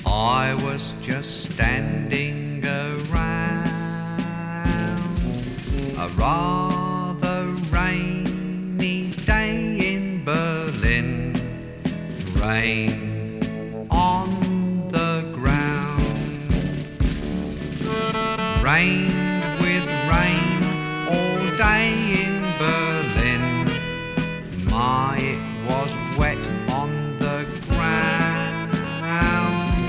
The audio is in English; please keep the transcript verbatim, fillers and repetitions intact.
I was just standing around a rather rainy day in Berlin. Rain on the ground, rain